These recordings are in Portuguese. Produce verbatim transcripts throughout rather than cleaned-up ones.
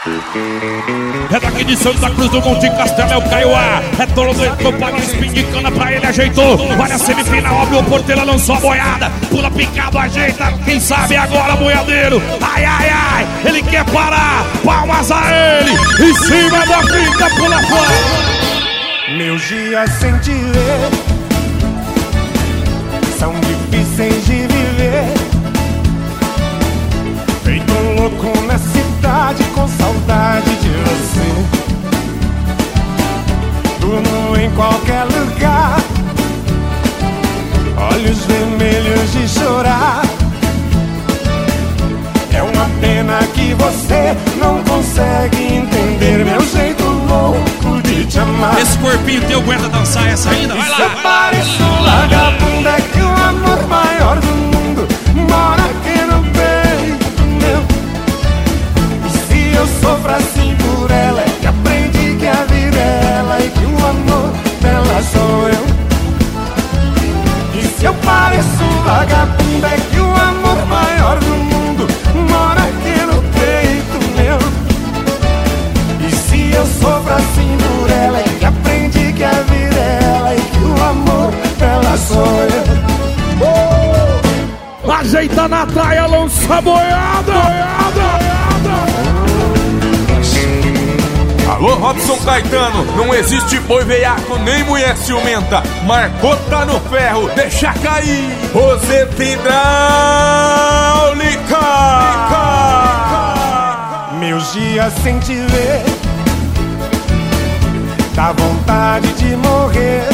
É daqui de Santa Cruz do Monte Castelo, é o Caiuá. É tolo do Etopar, spin de cana pra ele, ajeitou. Vai na semifinal, abriu o porteiro, lançou a boiada. Pula picado, ajeita, quem sabe agora, boiadeiro. Ai, ai, ai, ele quer parar. Palmas a ele, em cima da fita, pula fora. Meus dias sem te ver são difíceis de viver. Feito um louco na cidade com saudade de você. Durmo em qualquer lugar, olhos vermelhos de chorar. É uma pena que você não consegue entender meu jeito louco de te amar. Esse corpinho teu aguenta dançar essa ainda? Vai lá! Se eu pareço um vagabundo, é que o amor maior do mundo mora aqui no peito meu. E se eu sofro assim por ela, é que aprendi que a vida é ela e que o amor dela sou eu. E se eu pareço um vagabundo, é que o amor maior do mundo mora aqui no peito meu. E se eu sofro assim por ela, é que aprendi que a vida é ela e que o amor dela sou eu. Oh! Ajeita na traia, lança a boiada, boiada. Alô, Robson Caetano, não existe boi veiaco nem mulher ciumenta. Marcou, tá no ferro, deixa cair. Roseta hidráulica. Meus dias sem te ver dá vontade de morrer.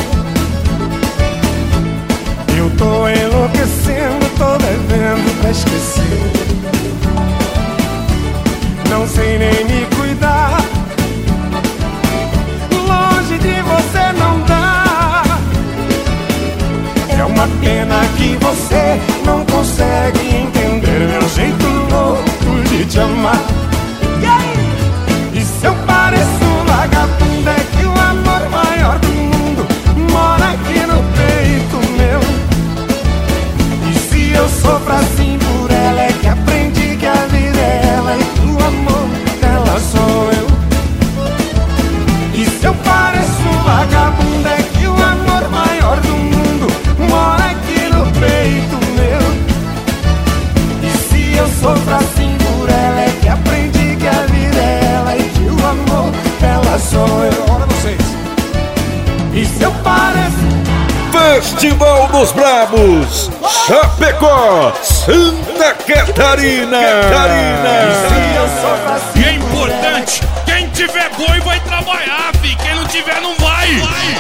Eu tô enlouquecendo, tô devendo pra esquecer. Não sei nem me cuidar, longe de você não dá. É uma pena que você não consegue entender meu jeito louco de te amar. E se eu pareço um vagabundo, é que o amor maior do mundo mora aqui no peito meu. E se eu sofro assim por ela, é que aprendi que a vida é ela e que o amor dela sou eu. E se eu pareço um vagabundo, é que o amor maior do mundo mora aqui no peito meu. E se eu sofro assim por ela, é que aprendi que a vida é ela e que o amor dela sou eu. Olha vocês. E se eu pareço Festival dos Brabos, Chapecó, Santa Catarina. Catarina. E é importante, quem tiver boi vai trabalhar, fi. Quem não tiver não vai.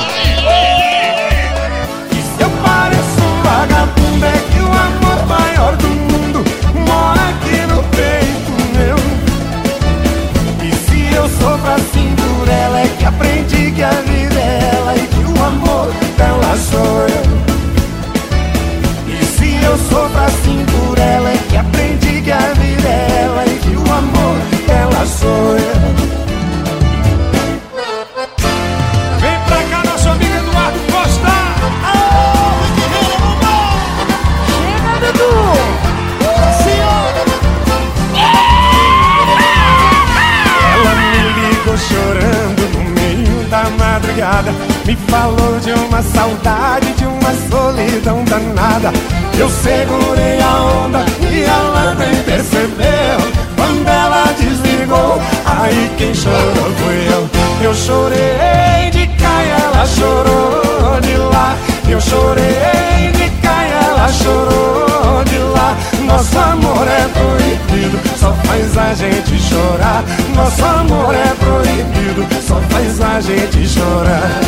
E se eu pareço um vagabundo, é que o amor maior do mundo mora aqui no peito meu. E se eu sofro assim por ela, é que aprendi que a vida é ela e que o amor dela sou eu. E se eu sofro assim por ela, é que aprendi que a vida é ela e que o amor dela sou eu. Vem pra cá, nosso amigo Eduardo Costa. Chega, Dudu. Ela me ligou chorando no meio da madrugada, me falou de uma saudade, de uma solidão danada. Eu segurei a onda e ela nem percebeu. Quando ela desligou, aí quem chorou fui eu. Eu chorei de cá e ela chorou de lá. Eu chorei de cá e ela chorou de lá. Nosso amor é proibido, só faz a gente chorar. Nosso amor é proibido, só faz a gente chorar.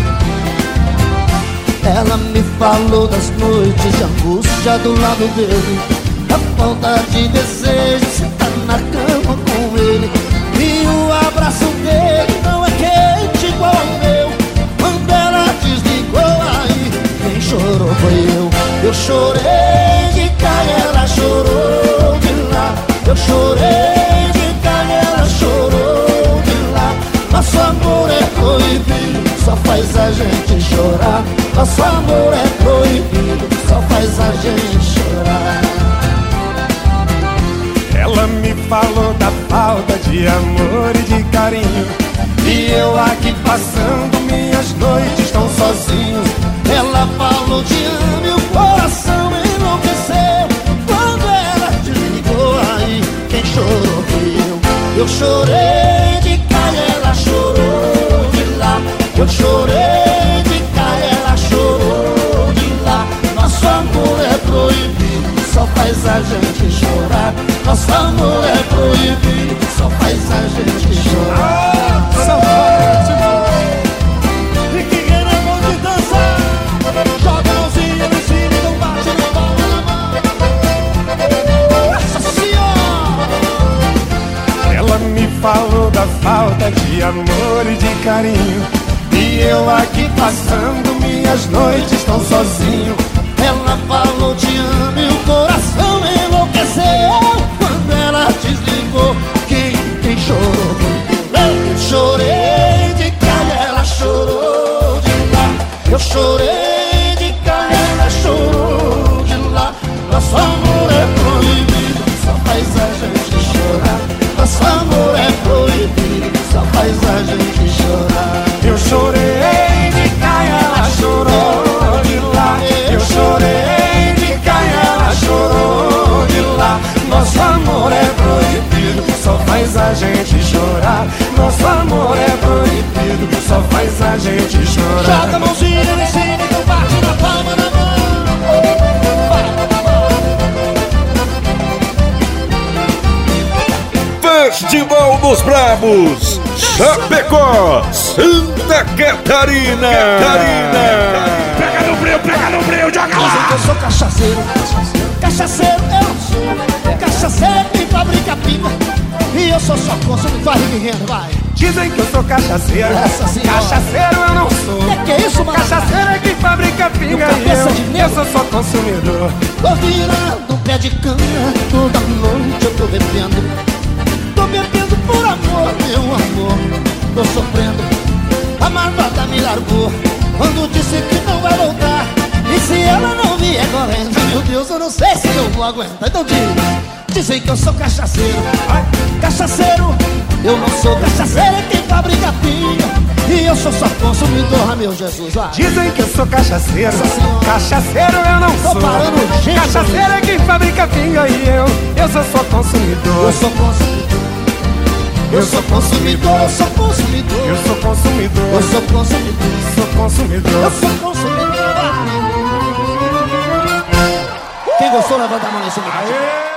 Ela me falou das noites de angústia do lado dele, a falta de desejo, sentar na cama com ele. E o abraço dele não é quente igual ao meu. Quando ela desligou, aí quem chorou foi eu. Eu chorei de cá e ela chorou de lá. Eu chorei de cá e ela chorou de lá. Nosso amor é proibido, só faz a gente chorar. Nosso amor é proibido, só faz a gente chorar. Ela me falou da falta de de amor e de carinho. E eu aqui passando minhas noites tão sozinho. Ela falou te amo e o coração enlouqueceu. Quando ela desligou, aí quem chorou fui eu. Eu chorei de cá e ela chorou de lá. Eu chorei de cá e ela chorou de lá. Nosso amor é proibido, só faz a gente chorar. Nosso amor é proibido, só faz a gente chorar. E quem é bom de dançar, joga a mãozinha no cima e não bate na palma da mão. Nossa Senhora! Ela me falou da falta de amor e de carinho. E eu aqui passando minhas noites tão sozinho. Ela falou te amo e o coração enlouqueceu. Quando ela desligou, quem, quem chorou foi eu. Eu chorei de cá e ela chorou de lá. Eu chorei de cá e ela chorou de lá. Nosso amor é proibido, só faz a gente chorar. Nosso amor é proibido, só faz a gente chorar. Eu chorei de cá e ela chorou de lá. Eu chorei de cá e ela chorou de lá. Nosso amor é proibido, só faz a gente chorar. Nosso amor é proibido, só faz a gente chorar. Joga a mãozinha no cima e não bate na palma da mão. Festival dos Brabos, Chapecó, Santa Catarina. Catarina. Pega no breu, pega no breu, joga Dizem que lá. eu sou cachaceiro, cachaceiro eu não sou. Cachaceiro que fabrica pinga e eu sou só consumidor. Vai, Riquinho, vai. Dizem que eu sou cachaceiro, Nossa Senhora. cachaceiro eu não sou. Que que é isso, mano? Cachaceiro é que fabrica pinga No e cabeça de eu, negro. eu sou só consumidor. Tô virando um pé de cana, toda noite eu tô bebendo. Tô bebendo por amor, meu amor. Tô sofrendo, a marvada me largou quando disse que não vai voltar. E se ela não vier correndo, meu Deus, eu não sei se eu vou aguentar. Então diz, dizem que eu sou cachaceiro. Cachaceiro, eu não sou cachaceiro, é quem fabrica pinga. E eu sou só consumidor, ah, meu Jesus, vai. Dizem que eu sou cachaceiro, Nossa Senhora. cachaceiro eu não Tô sou. parando, gente. Cachaceiro é quem fabrica pinga e eu, eu sou só consumidor. Eu sou consumidor. Eu sou consumidor, eu sou consumidor. Eu sou consumidor. Eu sou consumidor. sou consumidor. Eu sou consumidor. Quem gostou, levanta a mão em cima. Aê!